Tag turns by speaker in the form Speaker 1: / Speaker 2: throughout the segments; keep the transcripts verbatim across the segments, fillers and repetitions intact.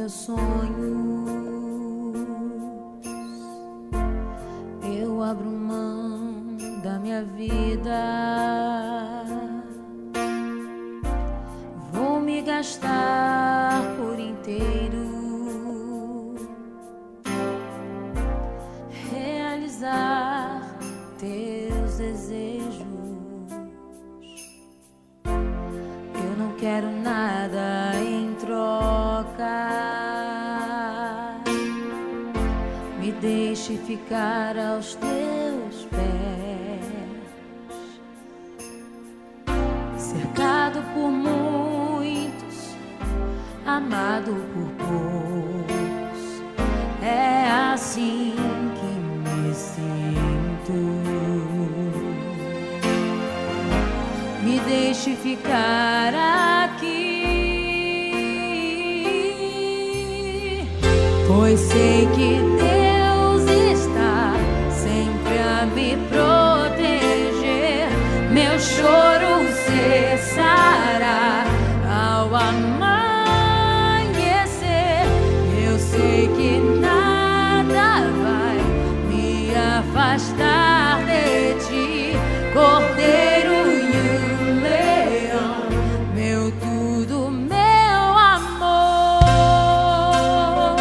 Speaker 1: meus sonhos, eu abro mão da minha vida. Vou me gastar por inteiro, realizar teus desejos. Eu não quero nada em troca, me deixe ficar aos teus pés, cercado por muitos, amado por poucos. É assim que me sinto. Me deixe ficar aqui, pois sei que Deus está sempre a me proteger. Meu choro cessará ao amanhecer. Eu sei que nada vai me afastar de ti, Cordeiro e o Leão, meu tudo, meu amor.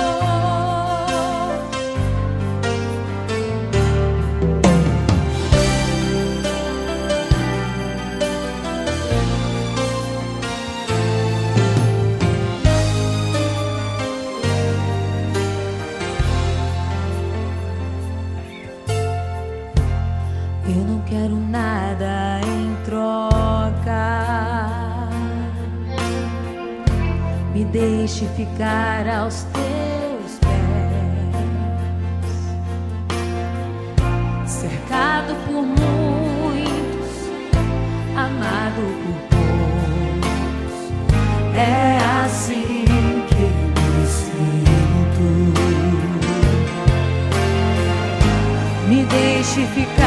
Speaker 1: Eu não quero nada em troca, me deixe ficar aos teus pés, cercado por muitos, amado por poucos. É assim que me sinto. Me deixe ficar